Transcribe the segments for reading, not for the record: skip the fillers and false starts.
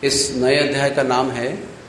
इस नए अध्याय का नाम है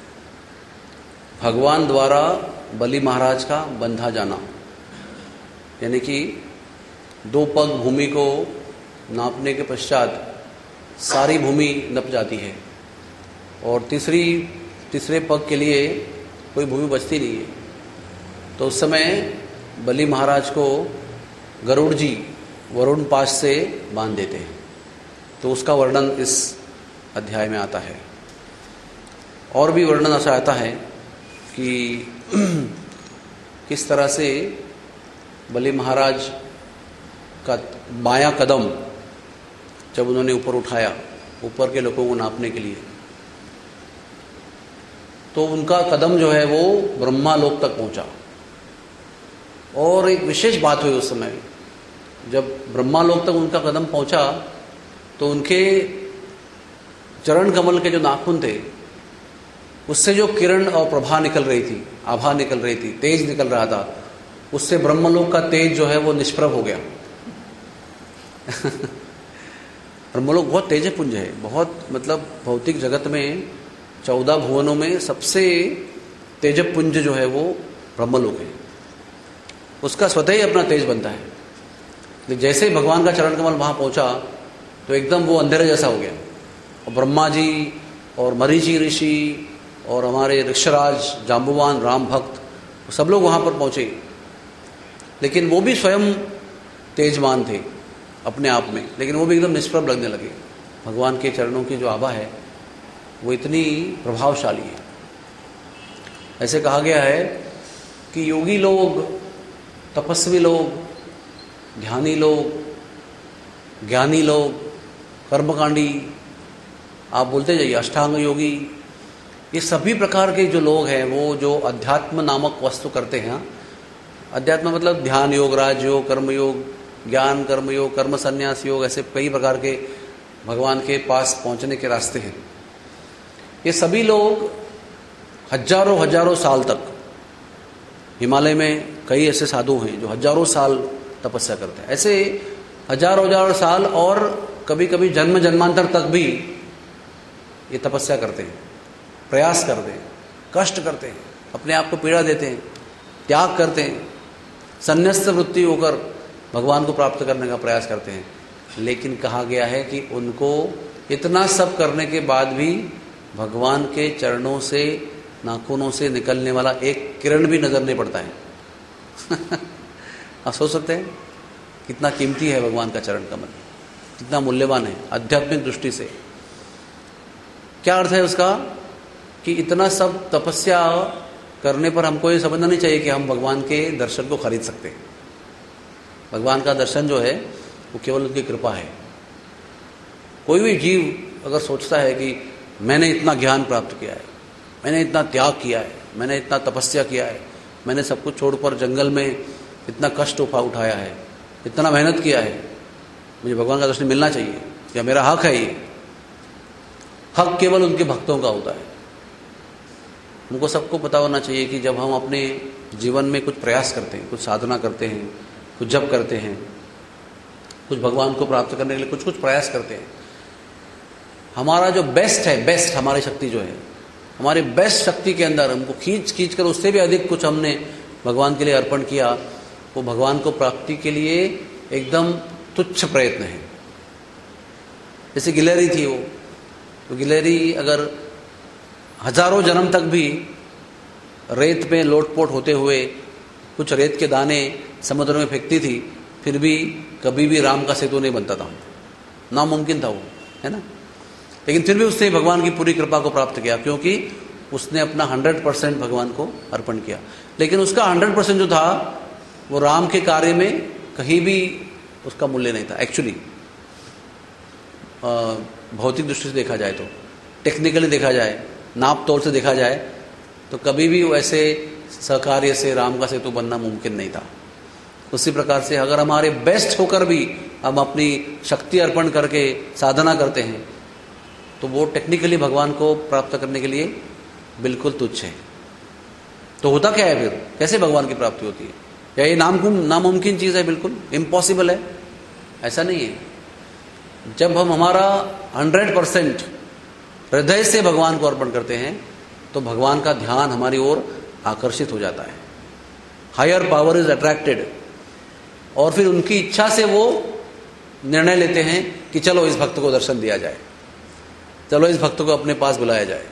भगवान द्वारा बलि महाराज का बंधा जाना। यानी कि 2 पग भूमि को नापने के पश्चात सारी भूमि नप जाती है और तीसरे पग के लिए कोई भूमि बचती नहीं है। तो उस समय बलि महाराज को गरुड़ जी वरुण पाश से बांध देते हैं। तो उसका वर्णन इस अध्याय में आता है। और भी वर्णन ऐसा आता है कि किस तरह से बलि महाराज का बायां कदम जब उन्होंने ऊपर उठाया, ऊपर के लोगों को नापने के लिए, तो उनका कदम जो है वो ब्रह्मा लोक तक पहुंचा। और एक विशेष बात हुई उस समय, जब ब्रह्मा लोक तक उनका कदम पहुंचा तो उनके चरण कमल के जो नाखून थे उससे जो किरण और प्रभा निकल रही थी, आभा निकल रही थी, तेज निकल रहा था, उससे ब्रह्मलोक का तेज जो है वो निष्प्रभ हो गया। ब्रह्मलोक बहुत तेजपुंज है, बहुत मतलब भौतिक जगत में 14 भुवनों में सबसे तेजपुंज जो है वो ब्रह्मलोक है। उसका स्वतः ही अपना तेज बनता है। जैसे ही भगवान का चरण कमल वहां पहुंचा तो एकदम वो अंधेरे जैसा हो गया। और ब्रह्मा जी और मरीचि ऋषि और हमारे ऋक्षराज, जाम्बुवान, राम भक्त, सब लोग वहां पर पहुंचे। लेकिन वो भी स्वयं तेजवान थे अपने आप में, लेकिन वो भी एकदम निष्प्रभ लगने लगे। भगवान के चरणों की जो आभा है वो इतनी प्रभावशाली है। ऐसे कहा गया है कि योगी लोग, तपस्वी लोग, ध्यानी लोग, ज्ञानी लोग, कर्मकांडी, आप बोलते जाइए, अष्टांग योगी, ये सभी प्रकार के जो लोग हैं वो जो अध्यात्म नामक वस्तु करते हैं। अध्यात्म मतलब ध्यान योग, राजयोग, कर्मयोग, ज्ञान कर्मयोग, कर्म संन्यास योग, ऐसे कई प्रकार के भगवान के पास पहुंचने के रास्ते हैं। ये सभी लोग हजारों साल तक, हिमालय में कई ऐसे साधु हैं जो हजारों साल तपस्या करते हैं। ऐसे हजारों साल और कभी कभी जन्म जन्मांतर तक भी ये तपस्या करते हैं, प्रयास करते हैं, कष्ट करते हैं, अपने आप को पीड़ा देते हैं, त्याग करते हैं, संन्यस्त वृत्ति होकर भगवान को प्राप्त करने का प्रयास करते हैं। लेकिन कहा गया है कि उनको इतना सब करने के बाद भी भगवान के चरणों से, नाखूनों से निकलने वाला एक किरण भी नजर नहीं पड़ता है। आप सोच सकते हैं कितना कीमती है भगवान का चरण कमल, कितना मूल्यवान है आध्यात्मिक दृष्टि से। क्या अर्थ है उसका कि इतना सब तपस्या करने पर हमको ये समझना नहीं चाहिए कि हम भगवान के दर्शन को खरीद सकते हैं। भगवान का दर्शन जो है वो केवल उनकी कृपा है। कोई भी जीव अगर सोचता है कि मैंने इतना ज्ञान प्राप्त किया है, मैंने इतना त्याग किया है, मैंने इतना तपस्या किया है, मैंने सब कुछ छोड़कर जंगल में इतना कष्ट उठाया है, इतना मेहनत किया है, मुझे भगवान का दर्शन मिलना चाहिए, या मेरा हक है, ये हक केवल उनके भक्तों का होता है। हमको सबको पता होना चाहिए कि जब हम अपने जीवन में कुछ प्रयास करते हैं, कुछ साधना करते हैं, कुछ जप करते हैं, कुछ भगवान को प्राप्त करने के लिए कुछ प्रयास करते हैं, हमारा जो बेस्ट है, बेस्ट हमारी शक्ति जो है, हमारे बेस्ट शक्ति के अंदर हमको खींच कर उससे भी अधिक कुछ हमने भगवान के लिए अर्पण किया, वो भगवान को प्राप्ति के लिए एकदम तुच्छ प्रयत्न है। जैसे गिलहरी थी वो, तो गिलहरी अगर हजारों जन्म तक भी रेत में लोटपोट होते हुए कुछ रेत के दाने समुद्र में फेंकती थी, फिर भी कभी भी राम का सेतु नहीं बनता था, नामुमकिन था वो, है ना। लेकिन फिर भी उसने भगवान की पूरी कृपा को प्राप्त किया, क्योंकि उसने अपना 100% भगवान को अर्पण किया। लेकिन उसका 100% जो था वो राम के कार्य में कहीं भी उसका मूल्य नहीं था। एक्चुअली भौतिक दृष्टि से देखा जाए, तो टेक्निकली देखा जाए, नाप तोल से देखा जाए, तो कभी भी वैसे सहकार्य से राम का सेतु बनना मुमकिन नहीं था। उसी प्रकार से अगर हमारे बेस्ट होकर भी हम अपनी शक्ति अर्पण करके साधना करते हैं, तो वो टेक्निकली भगवान को प्राप्त करने के लिए बिल्कुल तुच्छ है। तो होता क्या है फिर, कैसे भगवान की प्राप्ति होती है? या ये नामुमकिन चीज़ है, बिल्कुल इम्पॉसिबल है? ऐसा नहीं है। जब हम हमारा 100% हृदय से भगवान को अर्पण करते हैं तो भगवान का ध्यान हमारी ओर आकर्षित हो जाता है, हायर पावर इज अट्रैक्टेड, और फिर उनकी इच्छा से वो निर्णय लेते हैं कि चलो इस भक्त को दर्शन दिया जाए, चलो इस भक्त को अपने पास बुलाया जाए।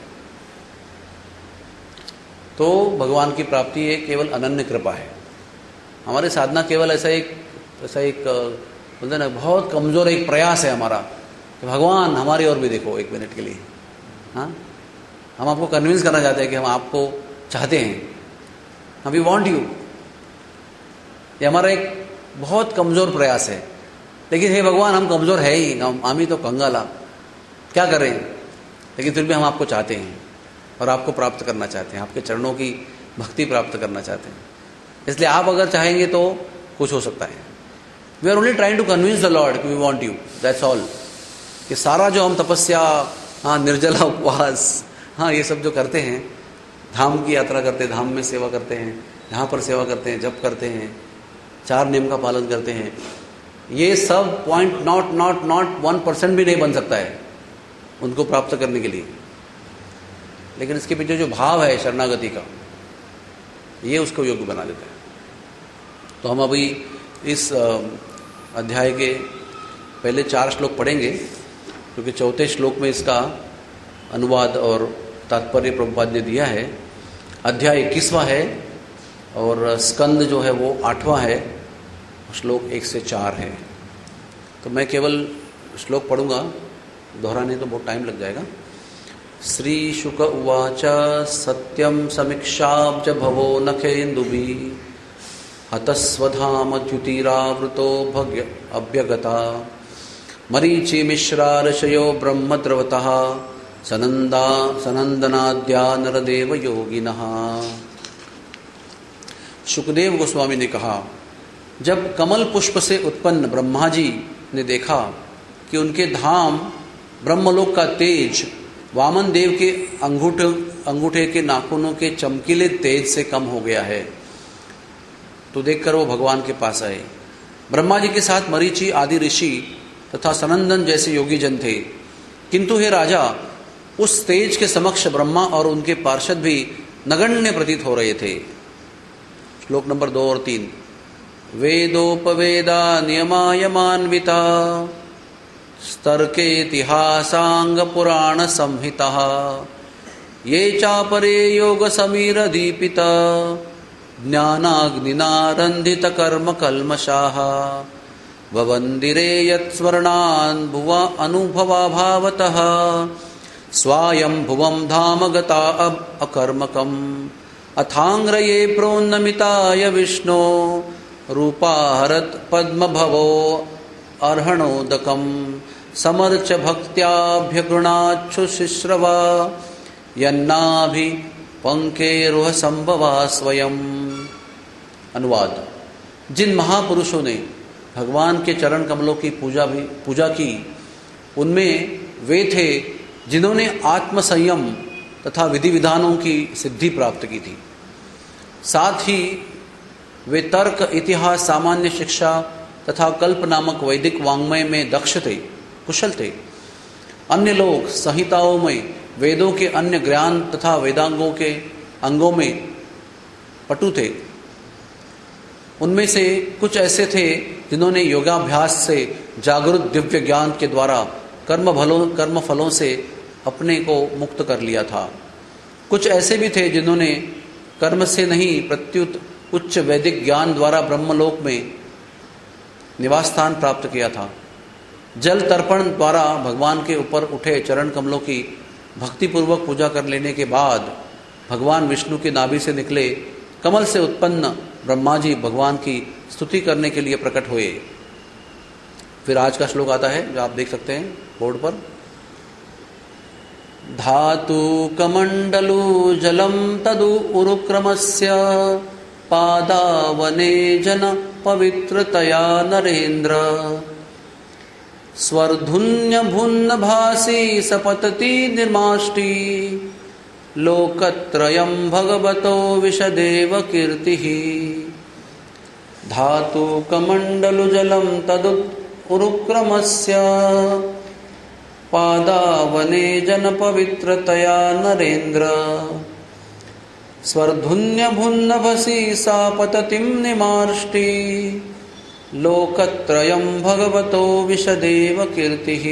तो भगवान की प्राप्ति ये केवल अनन्य कृपा है। हमारी साधना केवल ऐसा एक बोलते ना, बहुत कमजोर एक प्रयास है हमारा कि भगवान हमारी ओर भी देखो एक मिनट के लिए। हाँ, हम आपको कन्विंस करना चाहते हैं कि हम आपको चाहते हैं, हम वी वांट यू। ये हमारा एक बहुत कमजोर प्रयास है। लेकिन हे भगवान, हम कमजोर है ही, हम ही तो कंगाला, क्या करें, लेकिन फिर भी हम आपको चाहते हैं और आपको प्राप्त करना चाहते हैं, आपके चरणों की भक्ति प्राप्त करना चाहते हैं। इसलिए आप अगर चाहेंगे तो कुछ हो सकता है। We are only trying to convince the lord कि we want you, that's all. कि सारा जो हम तपस्या, हाँ, निर्जला उपवास, हाँ, ये सब जो करते हैं, धाम की यात्रा करते हैं, धाम में सेवा करते हैं, यहाँ पर सेवा करते हैं, जप करते हैं, 4 नियम का पालन करते हैं, ये सब पॉइंट नॉट 1% भी नहीं बन सकता है उनको प्राप्त करने के लिए। लेकिन इसके पीछे जो भाव है शरणागति का, ये उसको योग्य बना देता है। तो हम अभी इस अध्याय के पहले 4 श्लोक पढ़ेंगे, क्योंकि 4थे श्लोक में इसका अनुवाद और तात्पर्य प्रभुपाद ने दिया है। अध्याय 21वां है और स्कंद जो है वो 8वां है, श्लोक 1 से 4 है। तो मैं केवल श्लोक पढ़ूंगा, दोहराने तो बहुत टाइम लग जाएगा। श्री शुक उवाच सत्यम समीक्षाब्ज भवो नखेन्दुभिः हतस्वधाम द्युतिरावृतो भग्य अभ्यगता मरीचि मिश्रा ऋषयो ब्रह्मद्रवतः सनंदनाद्या नरदेव योगिनः। शुकदेव गोस्वामी ने कहा, जब कमल पुष्प से उत्पन्न ब्रह्मा जी ने देखा कि उनके धाम ब्रह्मलोक का तेज वामन देव के अंगूठे के नाखूनों के चमकीले तेज से कम हो गया है, तो देखकर वो भगवान के पास आए। ब्रह्मा जी के साथ मरीचि आदि ऋषि तथा सनंदन जैसे योगी जन थे, किंतु हे राजा, उस तेज के समक्ष ब्रह्मा और उनके पार्षद भी नगण्य प्रतीत हो रहे थे। श्लोक नंबर 2 और 3। वेदोपवेदा नियमायमान्विता स्तर्केतिहासांग पुराण संहिता ये चापरे योग समीर दीपिता ज्ञानाग्निनारंधित कर्म कल्मषाः भवन्दिरे यत्स्वर्णान् भुवा अनुभवा भावतः स्वायं भुवं धाम गता अकर्मकम् अथांग्रये प्रोन्नमिताय विष्णो रूपाहरत पद्मभवो अर्हणोदकम् समर्च भक्त्याभ्यगुणाच्छुशिश्रवा यन्नाभि पंकेरुह संभवा स्वयं। अनुवाद। जिन महापुरुषों ने भगवान के चरण कमलों की पूजा की, उनमें वे थे जिन्होंने आत्म संयम तथा विधि विधानों की सिद्धि प्राप्त की थी। साथ ही वे तर्क, इतिहास, सामान्य शिक्षा तथा कल्प नामक वैदिक वाङ्मय में दक्ष थे, कुशल थे। अन्य लोग संहिताओं में वेदों के अन्य ज्ञान तथा वेदांगों के अंगों में पटु थे। उनमें से कुछ ऐसे थे जिन्होंने योगाभ्यास से जागृत दिव्य ज्ञान के द्वारा कर्म फलों से अपने को मुक्त कर लिया था। कुछ ऐसे भी थे जिन्होंने कर्म से नहीं प्रत्युत उच्च वैदिक ज्ञान द्वारा ब्रह्मलोक में निवास स्थान प्राप्त किया था। जल तर्पण द्वारा भगवान के ऊपर उठे चरण कमलों की भक्तिपूर्वक पूजा कर लेने के बाद भगवान विष्णु की नाभि से निकले कमल से उत्पन्न ब्रह्मा जी भगवान की स्तुति करने के लिए प्रकट हुए। फिर आज का श्लोक आता है जो आप देख सकते हैं बोर्ड पर। धातु कमंडलु जलम तदु उरुक्रमस्य पादावने जन पवित्रतया नरेन्द्र स्वर्धुन्य भुन्न भासी सपतति निर्माष्टि लोकत्रयं भगवतो विशदेव कीर्तिः। धातु कमंडलु जलम तदु उरुक्रमस्य पादावने जन पवित्रतया नरेन्द्र स्वर्धुन्य भुन्नभसी सा पततिं निमार्ष्टि लोकत्रयं भगवतो विशदेव कीर्तिः।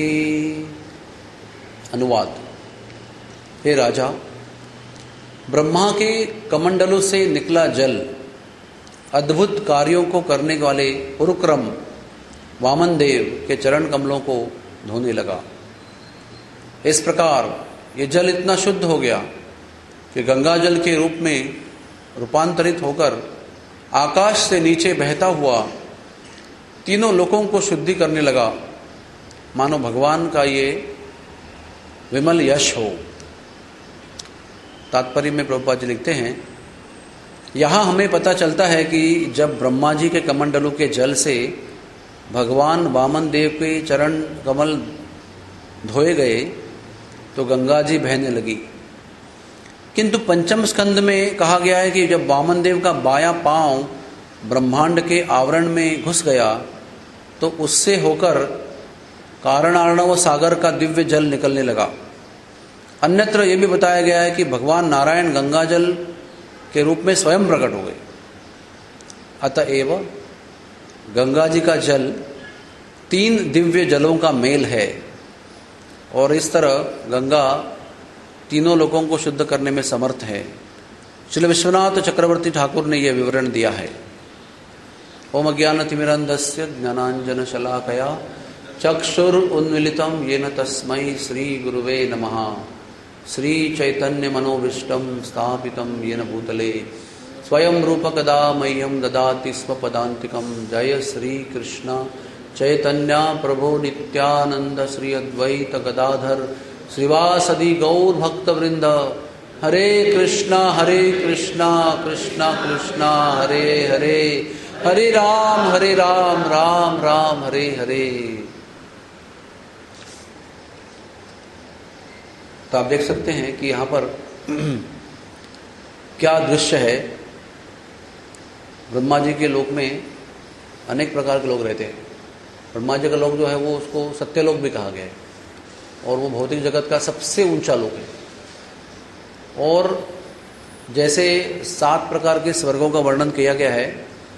अनुवाद। हे राजा, ब्रह्मा के कमंडलों से निकला जल अद्भुत कार्यों को करने वाले उरुक्रम वामन देव के चरण कमलों को धोने लगा। इस प्रकार ये जल इतना शुद्ध हो गया कि गंगा जल के रूप में रूपांतरित होकर आकाश से नीचे बहता हुआ तीनों लोकों को शुद्धि करने लगा, मानो भगवान का ये विमल यश हो। तात्पर्य में प्रभुपाद जी लिखते हैं, यहाँ हमें पता चलता है कि जब ब्रह्मा जी के कमंडलों के जल से भगवान वामन देव के चरण कमल धोए गए तो गंगा जी बहने लगी। किंतु पंचम स्कंद में कहा गया है कि जब वामन देव का बायां पांव ब्रह्मांड के आवरण में घुस गया तो उससे होकर कारणार्णव सागर का दिव्य जल निकलने लगा। अन्यत्र यह भी बताया गया है कि भगवान नारायण गंगा जल के रूप में स्वयं प्रकट हो गए। अतएव गंगा जी का जल तीन दिव्य जलों का मेल है और इस तरह गंगा तीनों लोगों को शुद्ध करने में समर्थ है। श्री विश्वनाथ चक्रवर्ती ठाकुर ने यह विवरण दिया है। ओम अज्ञानतिमिरन्धस्य ज्ञानाञ्जनशलाकया चक्षुरुन्मीलितं येन तस्मै श्रीगुरुवे नमः। श्रीचैतन्यमनोभीष्टं स्थापितं येन भूतले स्वयं रूपकदा मह्यं ददाति स्व पदान्तिकं। जय श्रीकृष्ण चैतन्य प्रभो नित्यानंद श्री अद्वैत गदाधर श्रीवासदि गौर भक्तवृंद। हरे कृष्णा कृष्णा कृष्णा हरे हरे, हरे राम राम राम हरे हरे। तो आप देख सकते हैं कि यहाँ पर क्या दृश्य है। ब्रह्मा जी के लोक में अनेक प्रकार के लोग रहते हैं। ब्रह्मा जी का लोक जो है वो उसको सत्यलोक भी कहा गया है और वो भौतिक जगत का सबसे ऊंचा लोक है। और जैसे 7 प्रकार के स्वर्गों का वर्णन किया गया है,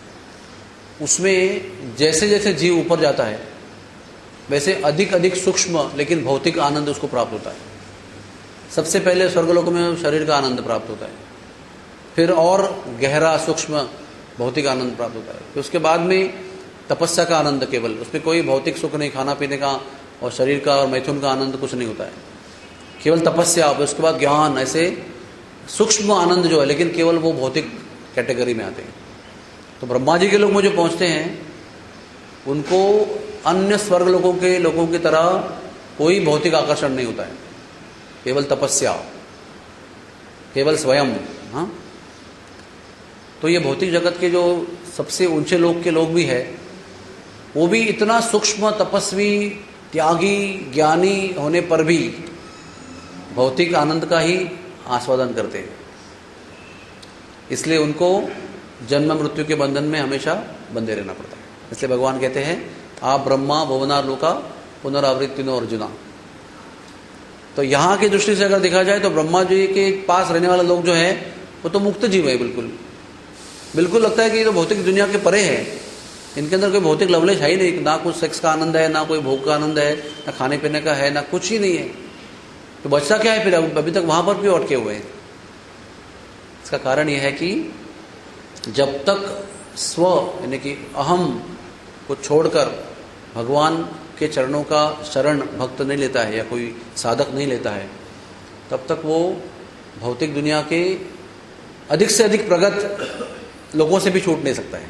उसमें जैसे जैसे जीव ऊपर जाता है वैसे अधिक अधिक सूक्ष्म लेकिन भौतिक आनंद उसको प्राप्त होता है। सबसे पहले स्वर्गलोक में शरीर का आनंद प्राप्त होता है, फिर और गहरा सूक्ष्म भौतिक आनंद प्राप्त होता है, फिर उसके बाद में तपस्या का आनंद, केवल उसमें कोई भौतिक सुख नहीं, खाना पीने का और शरीर का और मैथुन का आनंद कुछ नहीं होता है, केवल तपस्या। उसके बाद ज्ञान, ऐसे सूक्ष्म आनंद जो है लेकिन केवल वो भौतिक कैटेगरी में आते हैं। तो ब्रह्मा जी के लोग में जो पहुंचते हैं उनको अन्य स्वर्ग लोगों के लोगों की तरह कोई भौतिक आकर्षण नहीं होता है, केवल तपस्या, केवल स्वयं। हाँ, तो ये भौतिक जगत के जो सबसे ऊंचे लोग के लोग भी है वो भी इतना सूक्ष्म, तपस्वी, त्यागी, ज्ञानी होने पर भी भौतिक आनंद का ही आस्वादन करते हैं। इसलिए उनको जन्म मृत्यु के बंधन में हमेशा बंधे रहना पड़ता है। इसलिए भगवान कहते हैं आप ब्रह्मा भुवनार लोका पुनरावृत्तिनो अर्जुना। तो यहाँ की दृष्टि से अगर देखा जाए तो ब्रह्मा जी के पास रहने वाले लोग जो है वो तो मुक्त जीव है। बिल्कुल लगता है कि ये तो भौतिक दुनिया के परे है, इनके अंदर कोई भौतिक लवलेश है ही नहीं, ना कुछ सेक्स का आनंद है, ना कोई भोग का आनंद है, ना खाने पीने का है, ना कुछ ही नहीं है। तो बचता क्या है फिर? अभी तक वहां पर भी अटके हुए हैं। इसका कारण यह है कि जब तक स्व यानी कि अहम को छोड़कर भगवान के चरणों का शरण भक्त नहीं लेता है या कोई साधक नहीं लेता है, तब तक वो भौतिक दुनिया के अधिक से अधिक प्रगत लोगों से भी छूट नहीं सकता है।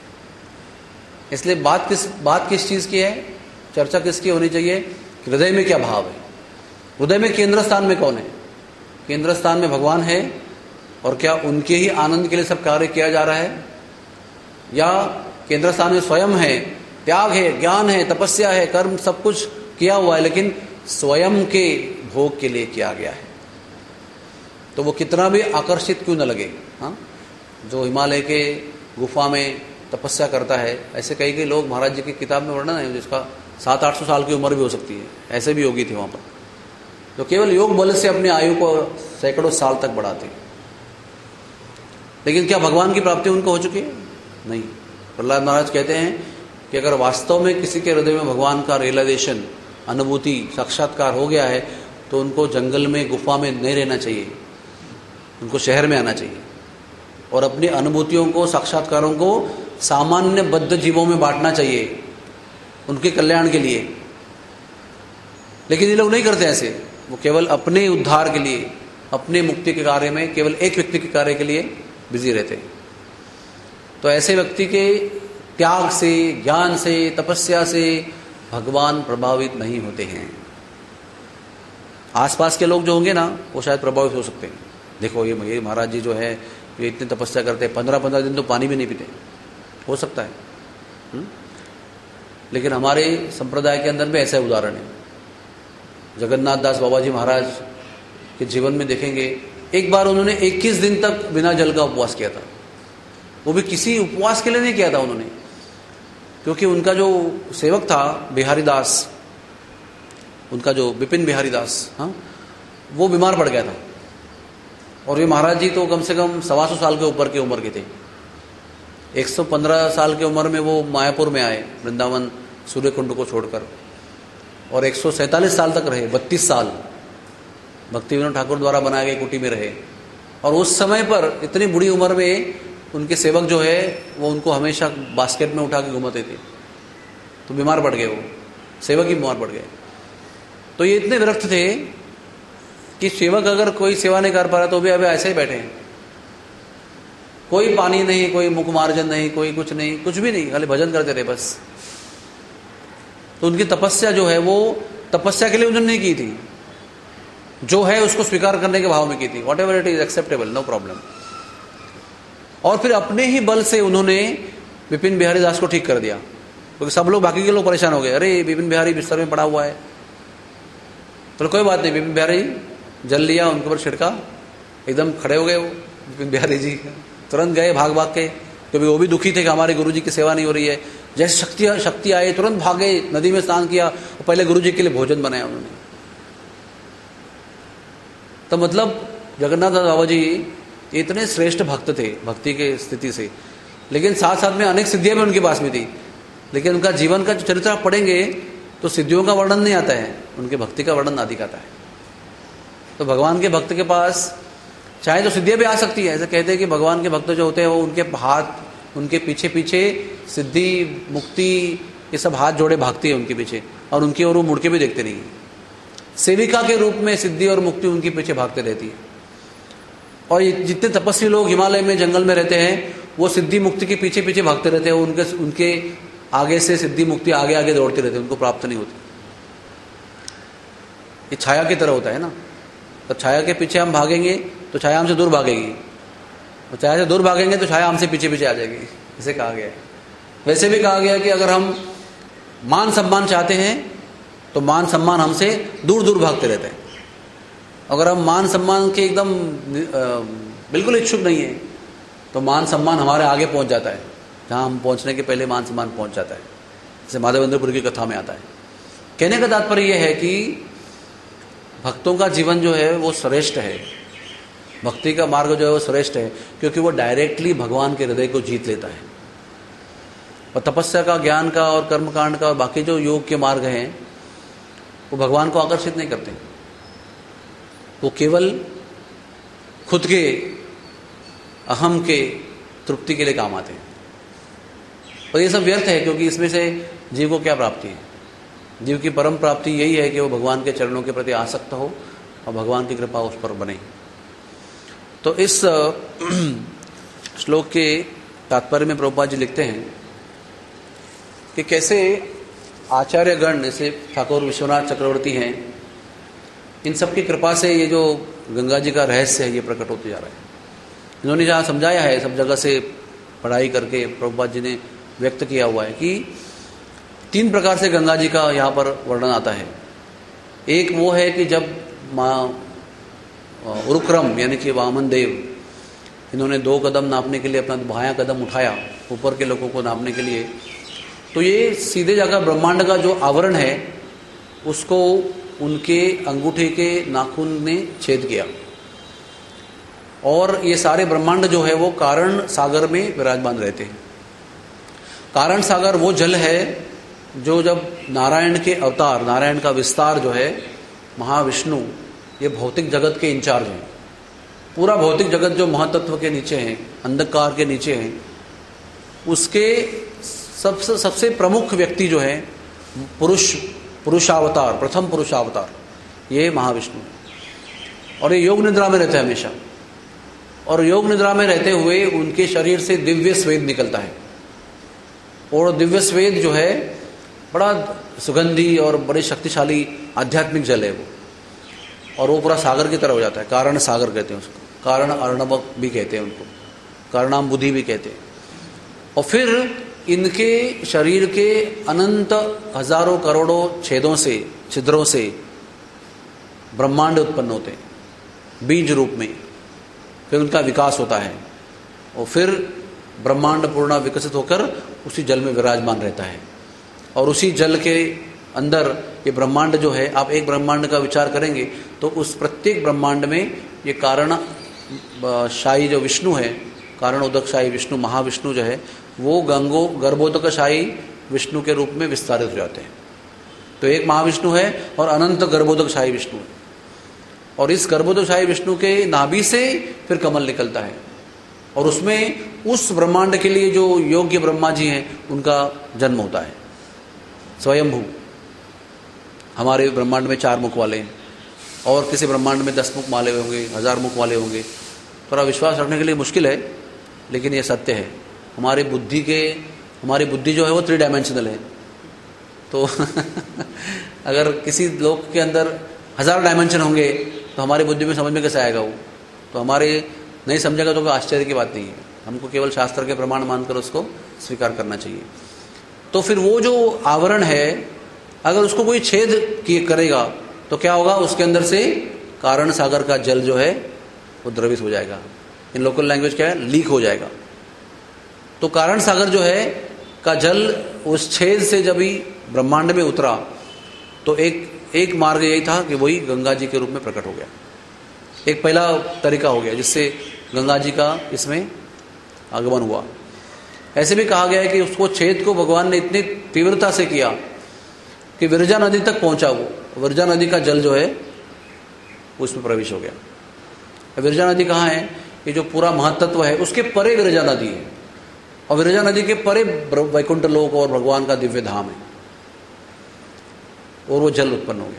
इसलिए बात किस चीज़ की है, चर्चा किसकी होनी चाहिए? हृदय में क्या भाव है, हृदय में केंद्र स्थान में कौन है? केंद्र स्थान में भगवान है और क्या उनके ही आनंद के लिए सब कार्य किया जा रहा है, या केंद्र स्थान में स्वयं है, त्याग है, ज्ञान है, तपस्या है, कर्म सब कुछ किया हुआ है लेकिन स्वयं के भोग के लिए किया गया है। तो वो कितना भी आकर्षित क्यों न लगे। हाँ, जो हिमालय के गुफा में तपस्या करता है, ऐसे कई लोग महाराज जी की किताब में वर्णन है जिसका 700-800 साल की उम्र भी हो सकती है, ऐसे भी योगी थे वहाँ पर, जो केवल योग बल से अपनी आयु को सैकड़ों साल तक बढ़ाते। लेकिन क्या भगवान की प्राप्ति उनको हो चुकी है? नहीं। प्रहलाद महाराज कहते हैं कि अगर वास्तव में किसी के हृदय में भगवान का रियलाइजेशन, अनुभूति, साक्षात्कार हो गया है तो उनको जंगल में, गुफा में नहीं रहना चाहिए, उनको शहर में आना चाहिए और अपनी अनुभूतियों को, साक्षात्कारों को सामान्य बद्ध जीवों में बांटना चाहिए उनके कल्याण के लिए। लेकिन ये लोग नहीं करते ऐसे, वो केवल अपने उद्धार के लिए, अपने मुक्ति के कार्य में केवल एक व्यक्ति के कार्य के लिए बिजी रहते। तो ऐसे व्यक्ति के त्याग से, ज्ञान से, तपस्या से भगवान प्रभावित नहीं होते हैं। आसपास के लोग जो होंगे ना वो शायद प्रभावित हो सकते हैं। देखो ये महाराज जी जो है ये इतनी तपस्या करते हैं, 15-15 दिन तो पानी भी नहीं पीते, हो सकता है। लेकिन हमारे संप्रदाय के अंदर भी ऐसा उदाहरण है। जगन्नाथ दास बाबा जी महाराज के जीवन में देखेंगे, एक बार उन्होंने 21 दिन तक बिना जल का उपवास किया था। वो भी किसी उपवास के लिए नहीं किया था उन्होंने, क्योंकि उनका जो सेवक था बिहारी दास, उनका जो विपिन बिहारी दास, हाँ, वो बीमार पड़ गया था। और ये महाराज जी तो कम से कम 125 साल के ऊपर की उम्र के थे। 115 साल की उम्र में वो मायापुर में आए, वृंदावन सूर्य कुंड को छोड़कर, और 147 साल तक रहे, 32 साल भक्ति विनोद ठाकुर द्वारा बनाए गए कुटी में रहे। और उस समय पर इतनी बुरी उम्र में उनके सेवक जो है वो उनको हमेशा बास्केट में उठा के घुमाते थे, तो बीमार पड़ गए, वो सेवक ही बीमार पड़ गए। तो ये इतने विरक्त थे कि सेवक अगर कोई सेवा नहीं कर पा रहा तो भी अभी ऐसे ही बैठे हैं, कोई पानी नहीं, कोई मुख मार्जन नहीं, कोई कुछ नहीं, कुछ भी नहीं, खाली भजन करते रहे बस। तो उनकी तपस्या जो है वो तपस्या के लिए उन्होंने नहीं की थी, जो है उसको स्वीकार करने के भाव में की थी। Whatever it is acceptable, no problem. और फिर अपने ही बल से उन्होंने विपिन बिहारी दास को ठीक कर दिया, क्योंकि सब लोग, बाकी के लोग परेशान हो गए, अरे विपिन बिहारी बिस्तर में पड़ा हुआ है। तो कोई बात नहीं, विपिन बिहारी जल लिया, उनके ऊपर छिड़का, एकदम खड़े हो गए वो विपिन बिहारी जी, तुरंत गए भाग भाग के, क्योंकि वो भी दुखी थे कि हमारे गुरुजी की सेवा नहीं हो रही है। जैसे शक्ति आए तुरंत भागे, नदी में स्नान किया और पहले गुरुजी के लिए भोजन बनाया उन्होंने। तो मतलब जगन्नाथ बाबा जी इतने श्रेष्ठ भक्त थे भक्ति के स्थिति से, लेकिन साथ साथ में अनेक सिद्धियां भी उनके पास में थी। लेकिन उनका जीवन का जो चरित्र आप पढ़ेंगे तो सिद्धियों का वर्णन नहीं आता है, उनके भक्ति का वर्णन अधिक आता है। तो भगवान के भक्त के पास चाहे तो सिद्धियां भी आ सकती है। ऐसे कहते हैं कि भगवान के भक्त जो होते हैं वो उनके हाथ, उनके पीछे पीछे सिद्धि, मुक्ति, ये सब हाथ जोड़े भागती है उनके पीछे, और उनकी ओर वो मुड़ के भी देखते नहीं। सेविका के रूप में सिद्धि और मुक्ति उनके पीछे भागते रहती है। और ये जितने तपस्वी लोग हिमालय में, जंगल में रहते हैं, वो सिद्धि मुक्ति के पीछे पीछे भागते रहते हैं। उनके आगे से सिद्धि मुक्ति आगे आगे दौड़ते रहते हैं, उनको प्राप्त नहीं होती। ये छाया की तरह होता है ना, तो छाया के पीछे हम भागेंगे तो छाया हमसे दूर भागेगी, और छाया से दूर भागेंगे तो छाया हमसे पीछे पीछे आ जाएगी, इसे कहा गया है। वैसे भी कहा गया कि अगर हम मान सम्मान चाहते हैं तो मान सम्मान हमसे दूर दूर भागते रहते हैं। अगर हम मान सम्मान के एकदम बिल्कुल इच्छुक नहीं है तो मान सम्मान हमारे आगे पहुंच जाता है, जहां हम पहुंचने के पहले मान सम्मान पहुंच जाता है। जैसे माधवेंद्रपुर की कथा में आता है। कहने का तात्पर्य यह है कि भक्तों का जीवन जो है वो श्रेष्ठ है, भक्ति का मार्ग जो है वो श्रेष्ठ है, क्योंकि वो डायरेक्टली भगवान के हृदय को जीत लेता है। और तपस्या का, ज्ञान का और कर्मकांड का और बाकी जो योग के मार्ग हैं वो भगवान को आकर्षित नहीं करते, वो केवल खुद के अहम के तृप्ति के लिए काम आते हैं। और ये सब व्यर्थ है, क्योंकि इसमें से जीव को क्या प्राप्ति है? जीव की परम प्राप्ति यही है कि वो भगवान के चरणों के प्रति आसक्त हो और भगवान की कृपा उस पर बने। तो इस श्लोक के तात्पर्य में प्रभुपाद जी लिखते हैं कि कैसे आचार्यगण, जैसे ठाकुर विश्वनाथ चक्रवर्ती हैं, इन सब की कृपा से ये जो गंगा जी का रहस्य है ये प्रकट होते जा रहा है। इन्होंने जहाँ समझाया है, सब जगह से पढ़ाई करके प्रभुपाद जी ने व्यक्त किया हुआ है कि 3 प्रकार से गंगा जी का यहाँ पर वर्णन आता है। एक वो है कि जब माँ उरुक्रम यानी कि वामन देव, इन्होंने 2 कदम नापने के लिए अपना बायां कदम उठाया ऊपर के लोगों को नापने के लिए, तो ये सीधे जाकर ब्रह्मांड का जो आवरण है उसको उनके अंगूठे के नाखून ने छेद किया, और ये सारे ब्रह्मांड जो है वो कारण सागर में विराजमान रहते हैं। कारण सागर वो जल है जो जब नारायण के अवतार, नारायण का विस्तार जो है महाविष्णु, ये भौतिक जगत के इंचार्ज हैं। पूरा भौतिक जगत जो महातत्व के नीचे है, अंधकार के नीचे है, उसके सबसे प्रमुख व्यक्ति जो है पुरुषावतार, प्रथम पुरुषावतार, ये महाविष्णु है। और ये योग निद्रा में रहते हैं हमेशा, और योग निद्रा में रहते हुए उनके शरीर से दिव्य स्वेद निकलता है, और दिव्य स्वेद जो है बड़ा सुगंधी और बड़े शक्तिशाली आध्यात्मिक जल है वो, और वो पूरा सागर की तरह हो जाता है। कारण सागर कहते हैं उसको, कारण अर्णव भी कहते हैं उनको, कारणाम बुद्धि भी कहते हैं। और फिर इनके शरीर के अनंत हजारों करोड़ों छेदों से, छिद्रों से ब्रह्मांड उत्पन्न होते हैं बीज रूप में, फिर उनका विकास होता है, और फिर ब्रह्मांड पूर्ण विकसित होकर उसी जल में विराजमान रहता है। और उसी जल के अंदर ये ब्रह्मांड जो है, आप एक ब्रह्मांड का विचार करेंगे तो उस प्रत्येक ब्रह्मांड में ये कारण शाही जो विष्णु है, कारण उदकशाही विष्णु, महाविष्णु जो है, वो गर्भोदकशाही विष्णु के रूप में विस्तारित हो जाते हैं। तो एक महाविष्णु है और अनंत गर्भोदकशाही विष्णु है, और इस गर्भोदकशाही विष्णु के नाभि से फिर कमल निकलता है, और उसमें उस ब्रह्मांड के लिए जो योग्य ब्रह्मा जी हैं उनका जन्म होता है। स्वयंभू, हमारे ब्रह्मांड में 4 मुख वाले हैं, और किसी ब्रह्मांड में 10 मुख वाले होंगे, 1000 मुख वाले होंगे। थोड़ा विश्वास रखने के लिए मुश्किल है, लेकिन ये सत्य है। हमारी बुद्धि जो है वो 3 डायमेंशनल है। तो अगर किसी लोग के अंदर 1000 डायमेंशन होंगे तो हमारी बुद्धि में समझ में कैसे आएगा वो? तो हमारे नहीं समझेगा तो कोई आश्चर्य की बात नहीं है। हमको केवल शास्त्र के प्रमाण मानकर उसको स्वीकार करना चाहिए। तो फिर वो जो आवरण है, अगर उसको कोई छेद करेगा तो क्या होगा? उसके अंदर से कारण सागर का जल जो है वो द्रवित हो जाएगा। इन लोकल लैंग्वेज क्या है? लीक हो जाएगा। तो कारण सागर जो है का जल उस छेद से जब ही ब्रह्मांड में उतरा तो एक मार्ग यही था कि वही गंगा जी के रूप में प्रकट हो गया। एक पहला तरीका हो गया जिससे गंगा जी का इसमें आगमन हुआ। ऐसे भी कहा गया है कि उसको छेद को भगवान ने इतनी तीव्रता से किया कि विरजा नदी तक पहुंचा। वो विरजा नदी का जल जो है उसमें प्रवेश हो गया। विरजा नदी कहाँ है? ये जो पूरा महत्त्व है उसके परे विरजा नदी है, और विरजा नदी के परे वैकुंठ लोक और भगवान का दिव्य धाम है, और वो जल उत्पन्न हो गया।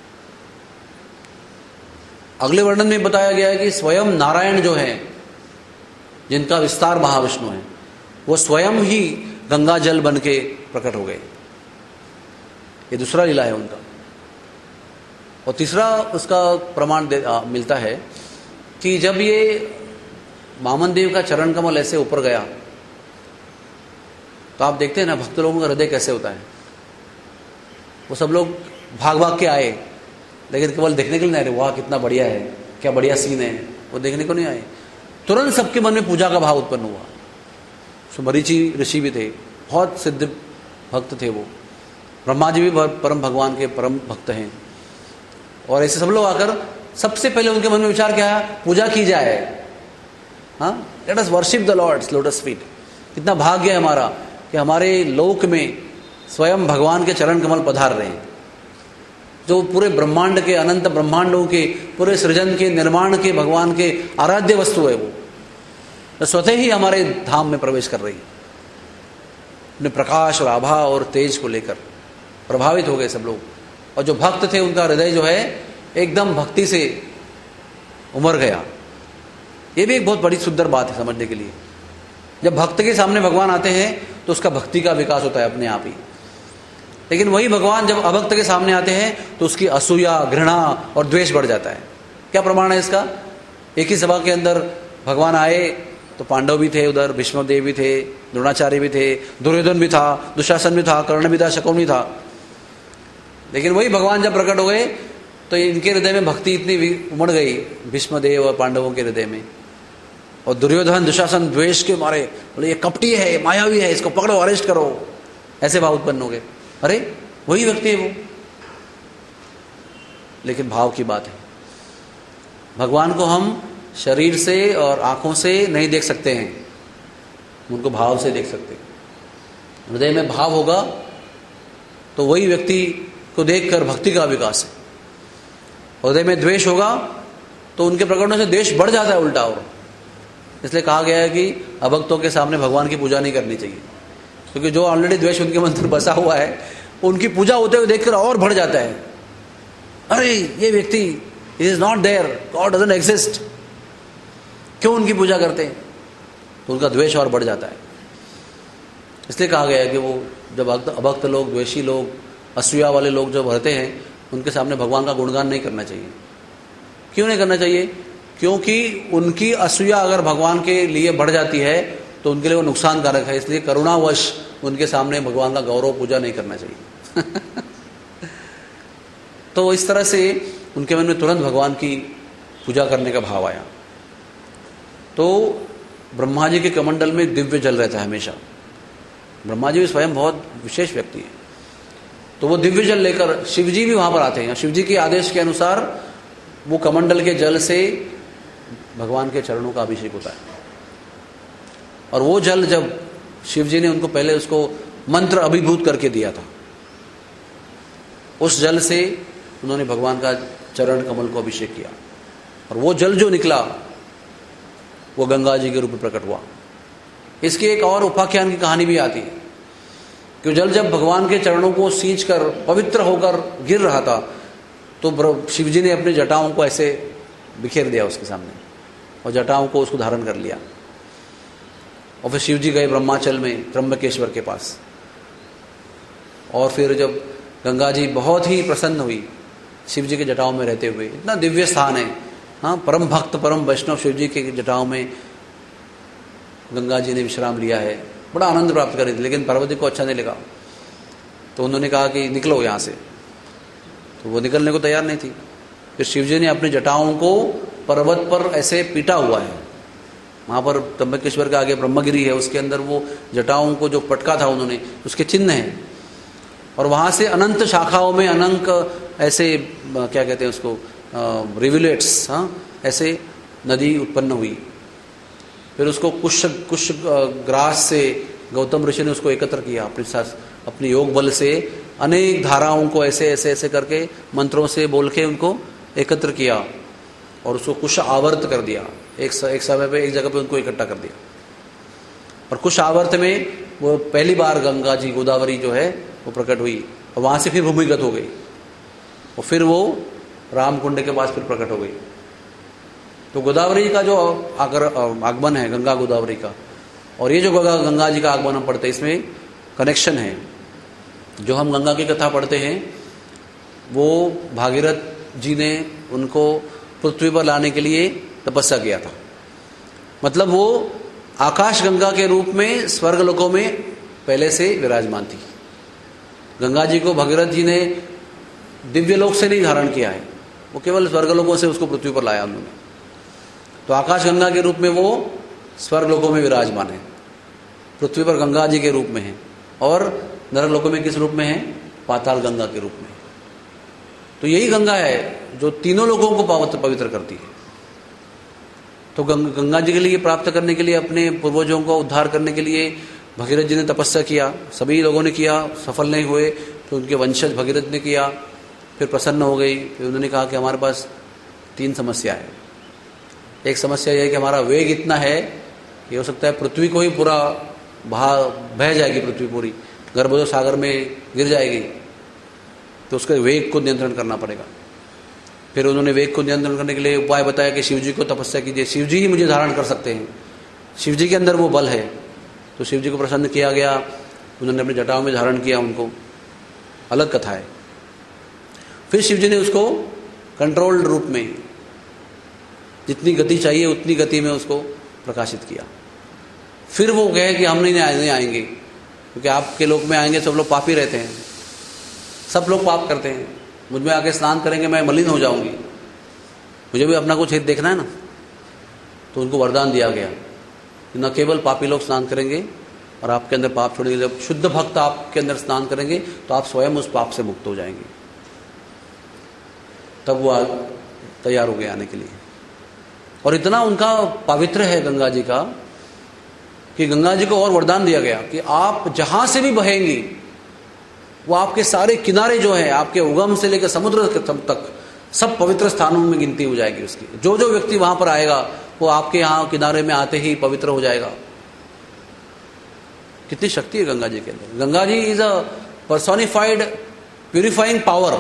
अगले वर्णन में बताया गया है कि स्वयं नारायण जो है, जिनका विस्तार महाविष्णु है, वो स्वयं ही गंगा जल बन के प्रकट हो गए। ये दूसरा लीला है उनका। और तीसरा उसका प्रमाण मिलता है कि जब ये वामन देव का चरण कमल ऐसे ऊपर गया तो आप देखते हैं ना भक्त लोगों का हृदय कैसे होता है। वो सब लोग भाग भाग के आए, लेकिन केवल देखने के लिए नहीं आए, वाह कितना बढ़िया है, क्या बढ़िया सीन है, वो देखने को नहीं आए। तुरंत सबके मन में पूजा का भाव उत्पन्न हुआ। मरीचि ऋषि भी थे, बहुत सिद्ध भक्त थे वो। ब्रह्मा जी भी परम भगवान के परम भक्त हैं। और ऐसे सब लोग आकर सबसे पहले उनके मन में विचार क्या है? पूजा की जाए। हाँ, let us worship the lord's lotus feet. कितना भाग्य है हमारा कि हमारे लोक में स्वयं भगवान के चरण कमल पधार रहे हैं, जो पूरे ब्रह्मांड के, अनंत ब्रह्मांडों के, पूरे सृजन के, निर्माण के भगवान के आराध्य वस्तु है। वो तो स्वतः ही हमारे धाम में प्रवेश कर रही है। अपने प्रकाश और आभा और तेज को लेकर प्रभावित हो गए सब लोग। और जो भक्त थे उनका हृदय जो है एकदम भक्ति से उमड़ गया। ये भी एक बहुत बड़ी सुंदर बात है समझने के लिए। जब भक्त के सामने भगवान आते हैं तो उसका भक्ति का विकास होता है अपने आप ही। लेकिन वही भगवान जब अभक्त के सामने आते हैं तो उसकी असूया, घृणा और द्वेष बढ़ जाता है। क्या प्रमाण है इसका? एक ही सभा के अंदर भगवान आए तो पांडव भी थे उधर, भीष्मदेव भी थे, द्रोणाचार्य भी थे, दुर्योधन भी था, दुशासन भी था, कर्ण भी था, शकुनी था। लेकिन वही भगवान जब प्रकट हो गए तो इनके हृदय में भक्ति इतनी उमड़ गई, भीष्मदेव और पांडवों के हृदय में। और दुर्योधन, दुशासन द्वेष के मारे बोले ये कपटी है, मायावी है, इसको पकड़ो, अरेस्ट करो। ऐसे भाव उत्पन्न हो गए, अरे वही व्यक्ति है वो। लेकिन भाव की बात है, भगवान को हम शरीर से और आंखों से नहीं देख सकते हैं, उनको भाव से देख सकते हैं। हृदय में भाव होगा तो वही व्यक्ति को देखकर भक्ति का विकास है। हृदय में द्वेष होगा तो उनके प्रकट होने से द्वेष बढ़ जाता है उल्टा। और इसलिए कहा गया है कि अभक्तों के सामने भगवान की पूजा नहीं करनी चाहिए, क्योंकि जो ऑलरेडी द्वेष उनके मन पर बसा हुआ है उनकी पूजा होते हुए देखकर और बढ़ जाता है, अरे ये व्यक्ति is not there, god doesn't exist, क्यों उनकी पूजा करते हैं, तो उनका द्वेष और बढ़ जाता है। इसलिए कहा गया है कि वो जब अभक्त लोग, द्वेषी लोग, असूया वाले लोग जब रहते हैं उनके सामने भगवान का गुणगान नहीं करना चाहिए। क्यों नहीं करना चाहिए? क्योंकि उनकी असूया अगर भगवान के लिए बढ़ जाती है तो उनके लिए वो नुकसानकारक है। इसलिए करुणावश उनके सामने भगवान का गौरव पूजा नहीं करना चाहिए। तो इस तरह से उनके मन में तुरंत भगवान की पूजा करने का भाव आया। तो ब्रह्मा जी के कमंडल में दिव्य जल रहता है हमेशा। ब्रह्मा जी भी स्वयं बहुत विशेष व्यक्ति है, तो वो दिव्य जल लेकर शिव जी भी वहां पर आते हैं। शिव जी के आदेश के अनुसार वो कमंडल के जल से भगवान के चरणों का अभिषेक होता है। और वो जल जब शिव जी ने उनको पहले उसको मंत्र अभिभूत करके दिया था, उस जल से उन्होंने भगवान का चरण कमल को अभिषेक किया, और वो जल जो निकला वो गंगा जी के रूप में प्रकट हुआ। इसकी एक और उपाख्यान की कहानी भी आती है कि जल जब भगवान के चरणों को सींच कर पवित्र होकर गिर रहा था तो शिव जी ने अपने जटाओं को ऐसे बिखेर दिया उसके सामने, और जटाओं को उसको धारण कर लिया। और फिर शिव जी गए ब्रह्माचल में त्र्यंबकेश्वर के पास, और फिर जब गंगा जी बहुत ही प्रसन्न हुई शिव जी के जटाओं में रहते हुए, इतना दिव्य स्थान है, हाँ, परम भक्त परम वैष्णव शिव जी के जटाओं में गंगा जी ने विश्राम लिया है, बड़ा आनंद प्राप्त कर रही थी। लेकिन पार्वती को अच्छा नहीं लगा, तो उन्होंने कहा कि निकलो यहाँ से, तो वो निकलने को तैयार नहीं थी। फिर शिव जी ने अपनी जटाओं को पर्वत पर ऐसे पीटा हुआ है, वहाँ पर त्र्यंबकेश्वर के आगे ब्रह्मगिरी है, उसके अंदर वो जटाओं को जो पटका था उन्होंने, उसके चिन्ह हैं। और वहाँ से अनंत शाखाओं में अनंत ऐसे क्या कहते हैं उसको, रिविलेट्स, हाँ, ऐसे नदी उत्पन्न हुई। फिर उसको कुश ग्रास से गौतम ऋषि ने उसको एकत्र किया अपने साथ, अपने योग बल से अनेक धाराओं को ऐसे ऐसे ऐसे करके मंत्रों से बोल के उनको एकत्र किया, और उसको कुश आवर्त कर दिया। एक समय पे एक जगह पे उनको इकट्ठा कर दिया। और कुश आवर्त में वो पहली बार गंगा जी, गोदावरी जो है वो प्रकट हुई, और वहाँ से फिर भूमिगत हो गई, और फिर वो रामकुंड के पास फिर प्रकट हो गई। तो गोदावरी का जो आगमन है गंगा गोदावरी का, और ये जो गंगा जी का आगमन हम पढ़ते हैं, इसमें कनेक्शन है। जो हम गंगा की कथा पढ़ते हैं वो भागीरथ जी ने उनको पृथ्वी पर लाने के लिए तपस्या किया था। मतलब वो आकाश गंगा के रूप में स्वर्ग लोकों में पहले से विराजमान थी। गंगा जी को भगीरथ जी ने दिव्य लोक से नहीं धारण किया है, वो केवल स्वर्ग लोकों से उसको पृथ्वी पर लाया उन्होंने। तो आकाश गंगा के रूप में वो स्वर्ग लोकों में विराजमान है, पृथ्वी पर गंगा जी के रूप में है, और नरक लोकों में किस रूप में है? पाताल गंगा के रूप में। तो यही गंगा है जो तीनों लोगों को पवित्र करती है। तो गंगा जी के लिए प्राप्त करने के लिए, अपने पूर्वजों को उद्धार करने के लिए भगीरथ जी ने तपस्या किया। सभी लोगों ने किया, सफल नहीं हुए, तो उनके वंशज भगीरथ ने किया, फिर प्रसन्न हो गई। फिर उन्होंने कहा कि हमारे पास 3 समस्या है। एक समस्या यह है कि हमारा वेग इतना है कि हो सकता है पृथ्वी को ही पूरा बह जाएगी, पृथ्वी पूरी गर्भोदय सागर में गिर जाएगी, तो उसके वेग को नियंत्रण करना पड़ेगा। फिर उन्होंने वेग को नियंत्रण करने के लिए उपाय बताया कि शिव जी को तपस्या कीजिए, शिव जी ही मुझे धारण कर सकते हैं, शिव जी के अंदर वो बल है। तो शिव जी को प्रसन्न किया गया, उन्होंने अपने जटाओं में धारण किया उनको। अलग कथा है। फिर शिव जी ने उसको कंट्रोल्ड रूप में, जितनी गति चाहिए उतनी गति में उसको प्रकाशित किया। फिर वो कहे कि हम नहीं आएंगे, क्योंकि आपके लोक में आएंगे सब लोग पापी रहते हैं, सब लोग पाप करते हैं, मुझ में आके स्नान करेंगे मैं मलिन हो जाऊंगी, मुझे भी अपना कुछ हित देखना है ना। तो उनको वरदान दिया गया कि न केवल पापी लोग स्नान करेंगे, और आपके अंदर पाप छोड़ेंगे। जब शुद्ध भक्त आपके अंदर स्नान करेंगे तो आप स्वयं उस पाप से मुक्त हो जाएंगे। तब वो तैयार हो गए आने के लिए। और इतना उनका पवित्र है गंगा जी का कि गंगा जी को और वरदान दिया गया कि आप जहां से भी बहेंगी वो आपके सारे किनारे जो है, आपके उगम से लेकर समुद्र तक सब पवित्र स्थानों में गिनती हो जाएगी उसकी। जो जो व्यक्ति वहां पर आएगा वो आपके यहां किनारे में आते ही पवित्र हो जाएगा। कितनी शक्ति है गंगा जी के अंदर। Ganga ji is a personified purifying power.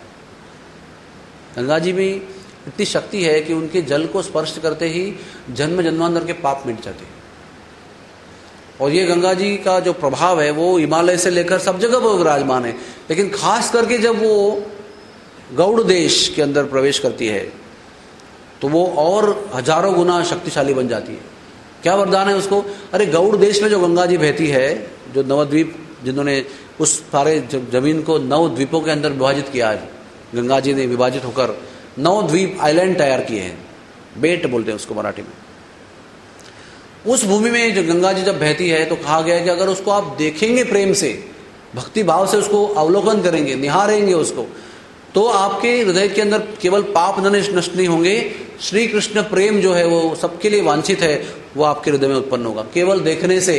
Ganga ji में इतनी शक्ति है कि उनके जल को स्पर्श करते ही जन्म जन्मांतर के पाप मिट जाते हैं। और ये गंगा जी का जो प्रभाव है वो हिमालय से लेकर सब जगह पर विराजमान है। लेकिन खास करके जब वो गौड़ देश के अंदर प्रवेश करती है तो वो और हजारों गुना शक्तिशाली बन जाती है। क्या वरदान है उसको? अरे गौड़ देश में जो गंगा जी बहती है, जो नवद्वीप, जिन्होंने उस सारे जमीन को 9 द्वीपों के अंदर विभाजित किया है, गंगा जी ने विभाजित होकर 9 द्वीप आइलैंड तैयार किए हैं, बेट बोलते हैं उसको मराठी में। उस भूमि में जो गंगा जी जब बहती है तो कहा गया है कि अगर उसको आप देखेंगे प्रेम से, भक्ति भाव से उसको अवलोकन करेंगे, निहारेंगे उसको, तो आपके हृदय के अंदर केवल पाप नष्ट नहीं होंगे, श्री कृष्ण प्रेम जो है वो सबके लिए वांछित है, वो आपके हृदय में उत्पन्न होगा केवल देखने से।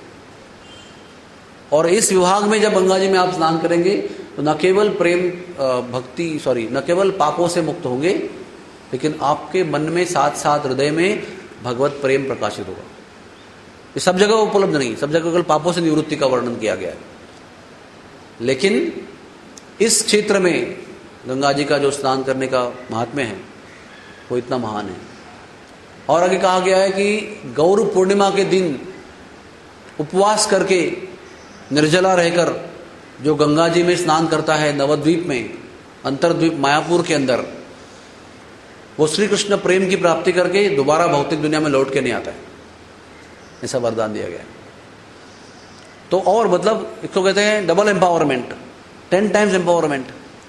और इस विभाग में जब गंगा जी में आप स्नान करेंगे तो न केवल प्रेम न केवल पापों से मुक्त होंगे, लेकिन आपके मन में साथ साथ हृदय में भगवत प्रेम प्रकाशित होगा। ये सब जगह उपलब्ध नहीं, सब जगह केवल पापों से निवृत्ति का वर्णन किया गया है। लेकिन इस क्षेत्र में गंगा जी का जो स्नान करने का महात्म्य है वो इतना महान है। और आगे कहा गया है कि गौर पूर्णिमा के दिन उपवास करके निर्जला रहकर जो गंगा जी में स्नान करता है नवद्वीप में, अंतर्द्वीप मायापुर के अंदर, वो श्री कृष्ण प्रेम की प्राप्ति करके दोबारा भौतिक दुनिया में लौट के नहीं आता है। ऐसा वरदान दिया गया है। तो और मतलब इसको कहते हैं डबल एम्पावरमेंट, 10 टाइम्स एम्पावरमेंट।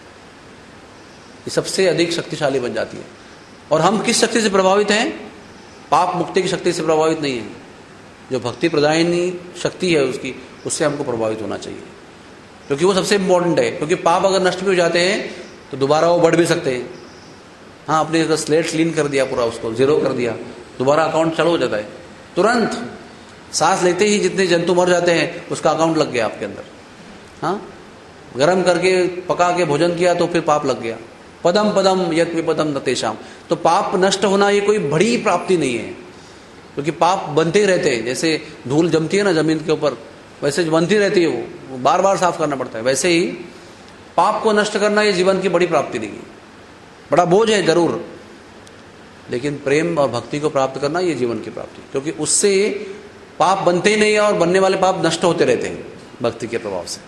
ये सबसे अधिक शक्तिशाली बन जाती है। और हम किस शक्ति से प्रभावित हैं? पाप मुक्ति की शक्ति से प्रभावित नहीं है। जो भक्ति प्रदायिनी शक्ति है उसकी, उससे हमको प्रभावित होना चाहिए, क्योंकि वो सबसे इंपॉर्टेंट है। क्योंकि पाप अगर नष्ट भी हो जाते हैं तो दोबारा वो बढ़ भी सकते हैं। हाँ, आपने स्लेट क्लीन कर दिया, पूरा उसको जीरो कर दिया, दोबारा अकाउंट चालू हो जाता है। तुरंत सांस लेते ही जितने जंतु मर जाते हैं उसका अकाउंट लग गया आपके अंदर। हाँ, गर्म करके पका के भोजन किया तो फिर पाप लग गया। पदम पदम यत विपदम न तेषाम। तो पाप नष्ट होना ये कोई बड़ी प्राप्ति नहीं है, क्योंकि पाप बनते रहते हैं। जैसे धूल जमती है ना जमीन के ऊपर, वैसे बनती रहती है, वो बार बार साफ करना पड़ता है। वैसे ही पाप को नष्ट करना ये जीवन की बड़ी प्राप्ति नहीं है, बड़ा बोझ है जरूर, लेकिन प्रेम और भक्ति को प्राप्त करना ये जीवन की प्राप्ति, क्योंकि उससे पाप बनते ही नहीं है और बनने वाले पाप नष्ट होते रहते हैं भक्ति के प्रभाव से।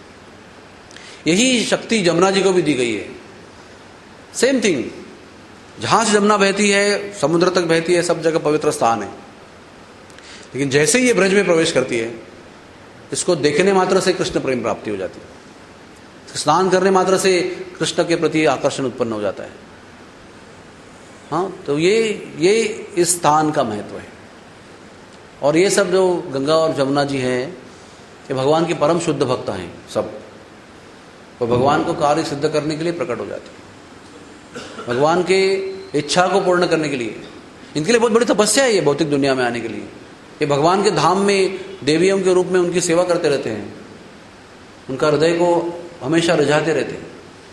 यही शक्ति जमुना जी को भी दी गई है। सेम थिंग, जहां से जमुना बहती है समुद्र तक बहती है, सब जगह पवित्र स्थान है। लेकिन जैसे ही ये ब्रज में प्रवेश करती है, इसको देखने मात्र से कृष्ण प्रेम प्राप्ति हो जाती है। स्नान करने मात्र से कृष्ण के प्रति आकर्षण उत्पन्न हो जाता है। हाँ, तो ये इस स्थान का महत्व है। और ये सब जो गंगा और जमुना जी हैं, ये भगवान के परम शुद्ध भक्त हैं सब। वो भगवान को कार्य सिद्ध करने के लिए प्रकट हो जाते हैं, भगवान के इच्छा को पूर्ण करने के लिए। इनके लिए बहुत बड़ी तपस्या है ये भौतिक दुनिया में आने के लिए। ये भगवान के धाम में देवियों के रूप में उनकी सेवा करते रहते हैं, उनका हृदय को हमेशा रिझाते रहते हैं।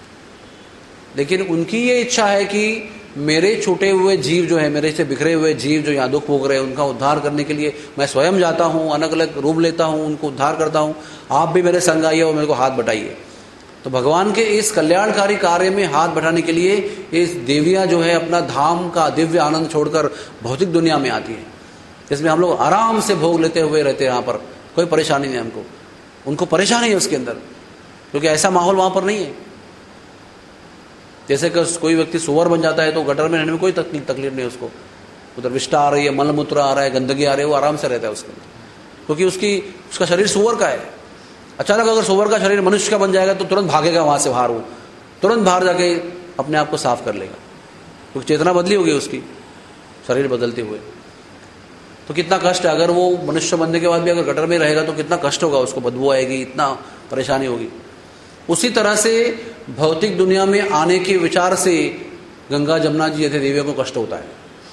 लेकिन उनकी ये इच्छा है कि मेरे छूटे हुए जीव जो है, मेरे से बिखरे हुए जीव जो यहाँ दुख भोग रहे हैं, उनका उद्धार करने के लिए मैं स्वयं जाता हूँ, अलग अलग रूप लेता हूँ, उनको उद्धार करता हूँ। आप भी मेरे संग आइए और मेरे को हाथ बटाइए। तो भगवान के इस कल्याणकारी कार्य में हाथ बढ़ाने के लिए इस देवियां जो है अपना धाम का दिव्य आनंद छोड़कर भौतिक दुनिया में आती है, जिसमें हम लोग आराम से भोग लेते हुए रहते हैं। यहाँ पर कोई परेशानी नहीं हमको, उनको परेशानी है उसके अंदर, क्योंकि ऐसा माहौल वहां पर नहीं है। जैसे कि कोई व्यक्ति सुअर बन जाता है तो गटर में रहने में कोई तकलीफ नहीं उसको, उधर विष्ठा आ रही है, मलमूत्र आ रहा है, गंदगी आ रही है, वो आराम से रहता है उसके अंदर, क्योंकि उसका शरीर सुअर का है। अचानक अगर सुअर का शरीर मनुष्य का बन जाएगा तो तुरंत भागेगा वहां से बाहर, वो तुरंत बाहर जाके अपने आप को साफ कर लेगा, क्योंकि चेतना बदली होगी उसकी शरीर बदलते हुए। तो कितना कष्ट है। अगर वो मनुष्य बनने के बाद भी अगर गटर में रहेगा तो कितना कष्ट होगा, उसको बदबू आएगी, इतना परेशानी होगी। उसी तरह से भौतिक दुनिया में आने के विचार से गंगा जमुना जी जैसे देवियों को कष्ट होता है।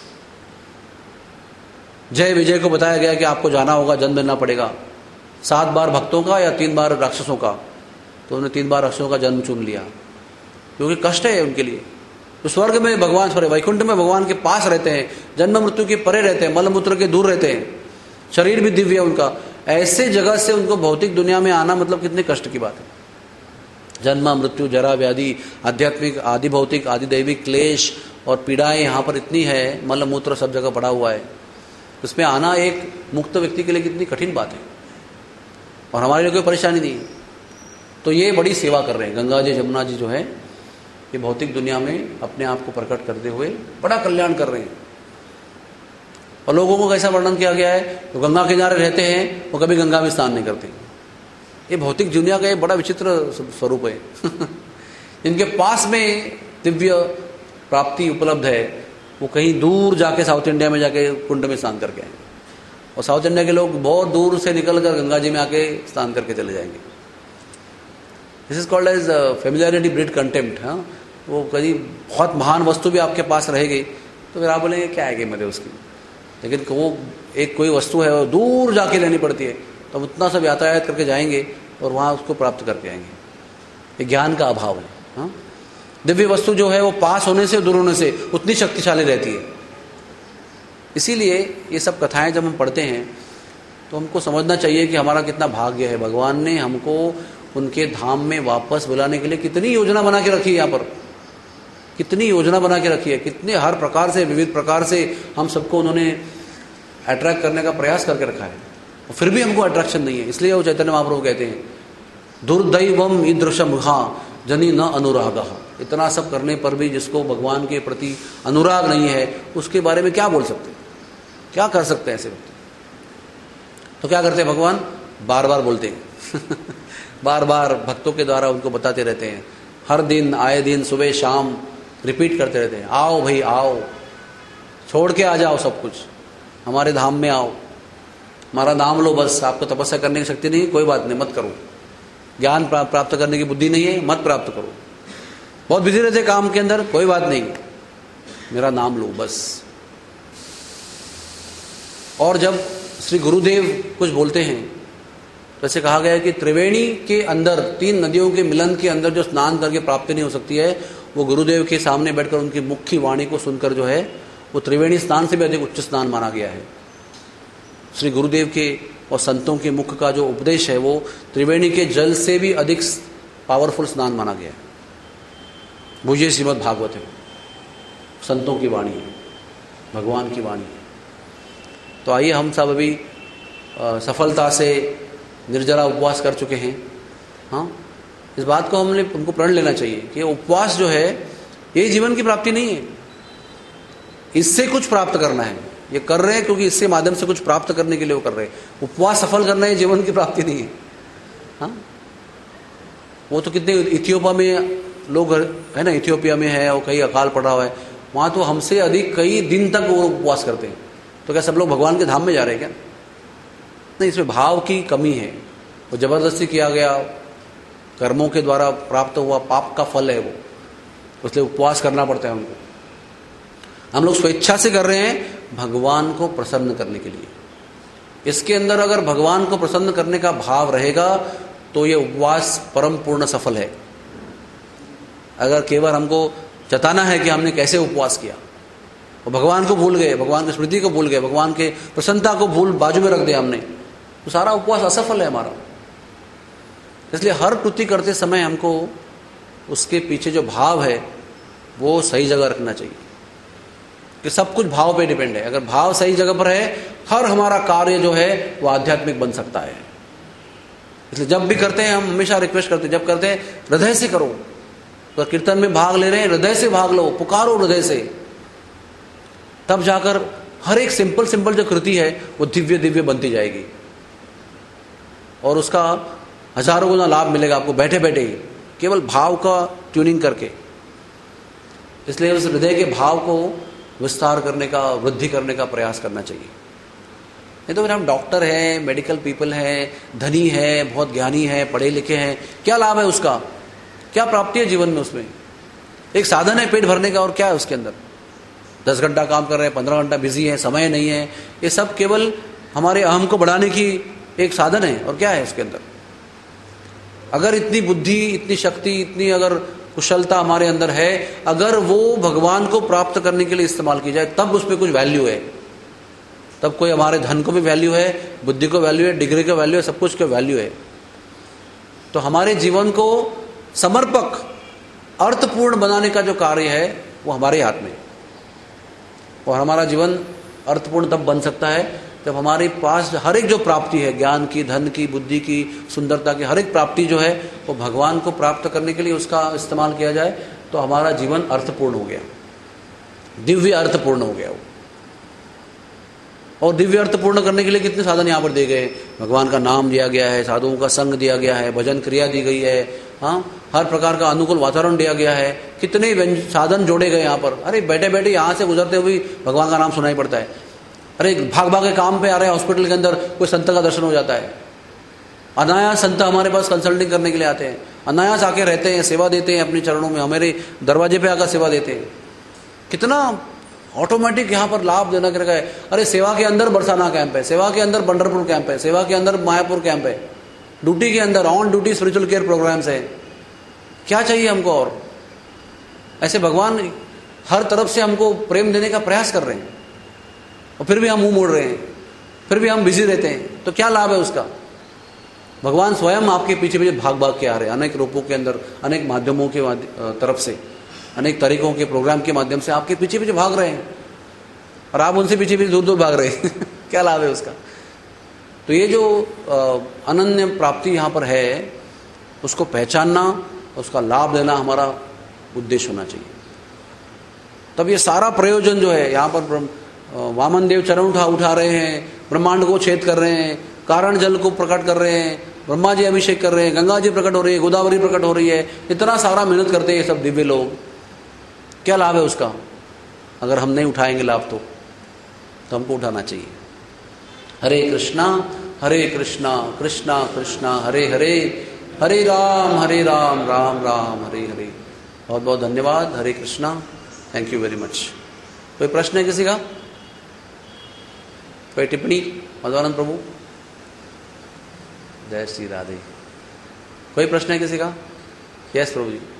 जय विजय को बताया गया कि आपको जाना होगा, जन्म लेना पड़ेगा, 7 बार भक्तों का या 3 बार राक्षसों का, तो उन्होंने 3 बार राक्षसों का जन्म चुन लिया क्योंकि कष्ट है उनके लिए। तो स्वर्ग में भगवान, सॉरी वैकुंठ में भगवान के पास रहते हैं, जन्म मृत्यु के परे रहते हैं, मलमूत्र के दूर रहते हैं, शरीर भी दिव्य है उनका। ऐसे जगह से उनको भौतिक दुनिया में आना मतलब कितने कष्ट की बात है। जन्म मृत्यु जरा व्याधि, आध्यात्मिक आदि भौतिक आदि दैविक क्लेश और पीड़ाएं यहाँ पर इतनी है, मलमूत्र सब जगह पड़ा हुआ है। उसमें आना एक मुक्त व्यक्ति के लिए कितनी कठिन बात है, और हमारे लिए कोई परेशानी नहीं है। तो ये बड़ी सेवा कर रहे हैं गंगा जी जमुना जी जो है, ये भौतिक दुनिया में अपने आप को प्रकट करते हुए बड़ा कल्याण कर रहे हैं। और लोगों को कैसा वर्णन किया गया है, तो गंगा किनारे रहते हैं वो कभी गंगा में स्नान नहीं करते। ये भौतिक दुनिया का एक बड़ा विचित्र स्वरूप है। इनके पास में दिव्य प्राप्ति उपलब्ध है, वो कहीं दूर जाके साउथ इंडिया में जाके कुंड में स्नान करके आए, और साउथ इंडिया के लोग बहुत दूर से निकल कर गंगा जी में आके स्नान करके चले जाएंगे। This is called as familiarity breed contempt. हाँ, वो कहीं बहुत महान वस्तु भी आपके पास रहेगी तो फिर आप बोलेंगे क्या है मजे उसकी, लेकिन वो एक कोई वस्तु है वो दूर जाके लेनी पड़ती है, तो हम उतना सब यातायात करके जाएंगे और वहाँ उसको प्राप्त करके आएंगे। ये ज्ञान का अभाव है। हाँ, दिव्य वस्तु जो है वो पास होने से दूर होने से उतनी शक्तिशाली रहती है। इसीलिए ये सब कथाएं जब हम पढ़ते हैं तो हमको समझना चाहिए कि हमारा कितना भाग्य है। भगवान ने हमको उनके धाम में वापस बुलाने के लिए कितनी योजना बना के रखी है, यहाँ पर कितनी योजना बना के रखी है, कितने हर प्रकार से विविध प्रकार से हम सबको उन्होंने अट्रैक्ट करने का प्रयास करके रखा है, और फिर भी हमको अट्रैक्शन नहीं है। इसलिए वो चैतन्य महाप्रभु कहते हैं दुर्दैवम ईदृशम जनी न अनुराग। इतना सब करने पर भी जिसको भगवान के प्रति अनुराग नहीं है उसके बारे में क्या बोल सकते, क्या कर सकते हैं ऐसे व्यक्ति। तो क्या करते हैं भगवान, बार बार बोलते हैं बार बार भक्तों के द्वारा उनको बताते रहते हैं, हर दिन आए दिन सुबह शाम रिपीट करते रहते हैं, आओ भाई आओ, छोड़ के आ जाओ सब कुछ, हमारे धाम में आओ, हमारा नाम लो बस। आपको तपस्या करने की शक्ति नहीं है, कोई बात नहीं, मत करो। ज्ञान प्राप्त करने की बुद्धि नहीं है, मत प्राप्त करो। बहुत बिजी रहते काम के अंदर, कोई बात नहीं, मेरा नाम लो बस। और जब श्री गुरुदेव कुछ बोलते हैं, जैसे कहा गया है कि त्रिवेणी के अंदर 3 नदियों के मिलन के अंदर जो स्नान करके प्राप्ति नहीं हो सकती है, वो गुरुदेव के सामने बैठकर उनकी मुख्य वाणी को सुनकर जो है वो त्रिवेणी स्नान से भी अधिक उच्च स्नान माना गया है। श्री गुरुदेव के और संतों के मुख का जो उपदेश है वो त्रिवेणी के जल से भी अधिक पावरफुल स्नान माना गया है। वो ये श्रीमद् भागवत है, संतों की वाणी है, भगवान की वाणी है। तो आइए हम सब अभी सफलता से निर्जला उपवास कर चुके हैं। हाँ, इस बात को हमको प्रण लेना चाहिए कि उपवास जो है ये जीवन की प्राप्ति नहीं है, इससे कुछ प्राप्त करना है। ये कर रहे हैं क्योंकि इससे माध्यम से कुछ प्राप्त करने के लिए वो कर रहे हैं। उपवास सफल करना है, जीवन की प्राप्ति नहीं है। हाँ, वो तो कितने इथियोपिया में लोग है ना, इथियोपिया में है और कहीं अकाल पड़ा हुआ है, वहाँ तो हमसे अधिक कई दिन तक वो उपवास करते हैं। तो क्या सब लोग भगवान के धाम में जा रहे हैं क्या? नहीं, इसमें भाव की कमी है। वो जबरदस्ती किया गया, कर्मों के द्वारा प्राप्त हुआ पाप का फल है वो, इसलिए उपवास करना पड़ता है उनको। हम लोग स्वेच्छा से कर रहे हैं भगवान को प्रसन्न करने के लिए। इसके अंदर अगर भगवान को प्रसन्न करने का भाव रहेगा तो ये उपवास परम पूर्ण सफल है। अगर केवल हमको जताना है कि हमने कैसे उपवास किया और भगवान को भूल गए, भगवान की स्मृति को भूल गए, भगवान के प्रसन्नता को भूल बाजू में रख दिया हमने, तो सारा उपवास असफल है हमारा। इसलिए हर कृति करते समय हमको उसके पीछे जो भाव है वो सही जगह रखना चाहिए, कि सब कुछ भाव पे डिपेंड है। अगर भाव सही जगह पर है, हर हमारा कार्य जो है वो आध्यात्मिक बन सकता है। इसलिए जब भी करते हैं हम हमेशा रिक्वेस्ट करते हैं, जब करते हैं हृदय से करो। तो कीर्तन में भाग ले रहे हैं, हृदय से भाग लो, पुकारो हृदय से, तब जाकर हर एक सिंपल जो कृति है वो दिव्य दिव्य बनती जाएगी और उसका हजारों गुना लाभ मिलेगा आपको बैठे बैठे ही, केवल भाव का ट्यूनिंग करके। इसलिए उस हृदय के भाव को विस्तार करने का, वृद्धि करने का प्रयास करना चाहिए। नहीं तो फिर हम डॉक्टर हैं, मेडिकल पीपल हैं, धनी है, बहुत ज्ञानी है, पढ़े लिखे हैं, क्या लाभ है उसका? क्या प्राप्ति है जीवन में उसमें? एक साधन है पेट भरने का, और क्या है उसके अंदर? 10 घंटा काम कर रहे हैं, 15 घंटा बिजी है, समय नहीं है, ये सब केवल हमारे अहम को बढ़ाने की एक साधन है, और क्या है उसके अंदर? अगर इतनी बुद्धि, इतनी शक्ति, इतनी अगर कुशलता हमारे अंदर है, अगर वो भगवान को प्राप्त करने के लिए इस्तेमाल की जाए, तब उसमें कुछ वैल्यू है। तब कोई हमारे धन को भी वैल्यू है, बुद्धि को वैल्यू है, डिग्री को वैल्यू है, सब कुछ का वैल्यू है। तो हमारे जीवन को समर्पक, अर्थपूर्ण बनाने का जो कार्य है वो हमारे हाथ में। और हमारा जीवन अर्थपूर्ण तब बन सकता है जब हमारे पास हर एक जो प्राप्ति है, ज्ञान की, धन की, बुद्धि की, सुंदरता की, हर एक प्राप्ति जो है वो भगवान को प्राप्त करने के लिए उसका इस्तेमाल किया जाए, तो हमारा जीवन अर्थपूर्ण हो गया, दिव्य अर्थपूर्ण हो गया वो। और दिव्य अर्थपूर्ण करने के लिए कितने साधन यहाँ पर दिए गए? भगवान का नाम दिया गया है, साधुओं का संग दिया गया है, भजन क्रिया दी गई है, हाँ, हर प्रकार का अनुकूल वातावरण दिया गया है, कितने साधन जोड़े गए यहाँ पर। अरे बैठे बैठे यहाँ से गुजरते हुए भगवान का नाम सुनाई पड़ता है। अरे भाग भाग के काम पे आ रहे हैं, हॉस्पिटल के अंदर कोई संत का दर्शन हो जाता है। अनायास संत हमारे पास कंसल्टिंग करने के लिए आते हैं, अनायास आके रहते हैं, सेवा देते हैं अपने चरणों में, हमारे दरवाजे पे आकर सेवा देते हैं। कितना ऑटोमेटिक यहाँ पर लाभ देना कर है। अरे सेवा के अंदर बरसाना कैंप है, सेवा के अंदर पंढरपुर कैंप है, सेवा के अंदर मायापुर कैंप है, ड्यूटी के अंदर on duty spiritual care programmes है। क्या चाहिए हमको? और ऐसे भगवान हर तरफ से हमको प्रेम देने का प्रयास कर रहे हैं, और फिर भी हम मुंह मोड़ रहे हैं, फिर भी हम बिजी रहते हैं, तो क्या लाभ है उसका? भगवान स्वयं आपके पीछे पीछे भाग भाग के आ रहे हैं, अनेक रूपों के अंदर, अनेक माध्यमों के तरफ से, अनेक तरीकों के प्रोग्राम के माध्यम से आपके पीछे पीछे भाग रहे हैं, और आप उनसे पीछे पीछे दूर दूर भाग रहे हैं। क्या लाभ है उसका? तो ये जो अनन्य प्राप्ति यहाँ पर है, उसको पहचानना, उसका लाभ देना हमारा उद्देश्य होना चाहिए। तब ये सारा प्रयोजन जो है, यहाँ पर वामन देव चरण उठा रहे हैं, ब्रह्मांड को छेद कर रहे हैं, कारण जल को प्रकट कर रहे हैं, ब्रह्मा जी अभिषेक कर रहे हैं, गंगा जी प्रकट हो रही है, गोदावरी प्रकट हो रही है, इतना सारा मेहनत करते हैं सब दिव्य लोग। क्या लाभ है उसका? अगर हम नहीं उठाएंगे लाभ तो हमको उठाना चाहिए। हरे कृष्णा कृष्णा कृष्णा हरे हरे, हरे राम राम राम हरे हरे। बहुत बहुत धन्यवाद। Hare Krishna, thank you very much. कोई प्रश्न है किसी का? कोई टिप्पणी? मधवानंद प्रभु, जय श्री राधे। कोई प्रश्न है किसी का? यस प्रभु जी।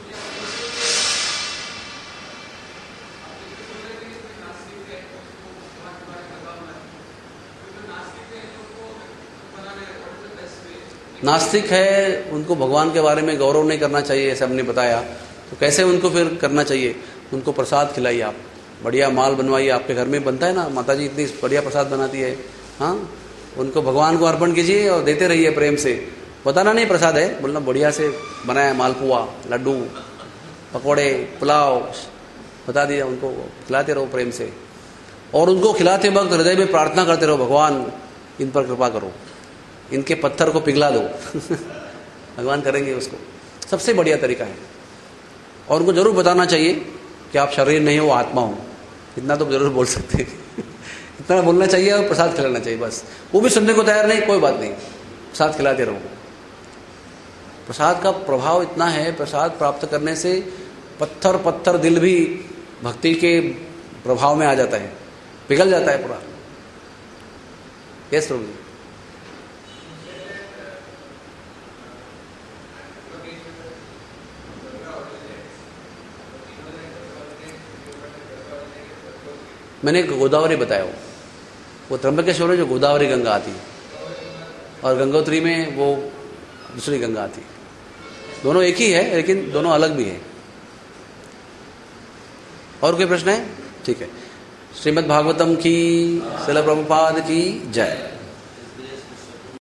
नास्तिक है, उनको भगवान के बारे में गौरव नहीं करना चाहिए, ऐसा हमने बताया। तो कैसे उनको फिर करना चाहिए? उनको प्रसाद खिलाइए, आप बढ़िया माल बनवाइए, आपके घर में बनता है ना, माता जी इतनी बढ़िया प्रसाद बनाती है, हाँ, उनको भगवान को अर्पण कीजिए और देते रहिए प्रेम से। बताना नहीं प्रसाद है, बोलना बढ़िया से बनाया, मालपुआ, लड्डू, पकौड़े, पुलाव, बता दिया, उनको खिलाते रहो प्रेम से। और उनको खिलाते वक्त हृदय में प्रार्थना करते रहो, भगवान इन पर कृपा करो, इनके पत्थर को पिघला दो। भगवान करेंगे उसको। सबसे बढ़िया तरीका है। और उनको जरूर बताना चाहिए कि आप शरीर नहीं हो, आत्मा हो, इतना तो जरूर बोल सकते हैं। इतना बोलना चाहिए और प्रसाद खिलाना चाहिए बस। वो भी सुनने को तैयार नहीं, कोई बात नहीं, प्रसाद खिलाते रहो। प्रसाद का प्रभाव इतना है, प्रसाद प्राप्त करने से पत्थर दिल भी भक्ति के प्रभाव में आ जाता है, पिघल जाता है पूरा। यस प्रभु जी। मैंने गोदावरी बताया, वो त्र्यंबकेश्वर में जो गोदावरी गंगा आती है, और गंगोत्री में वो दूसरी गंगा आती है। दोनों एक ही है, लेकिन दोनों अलग भी है। और कोई प्रश्न है? ठीक है। श्रीमद् भागवतम की, श्रील प्रभुपाद की जय।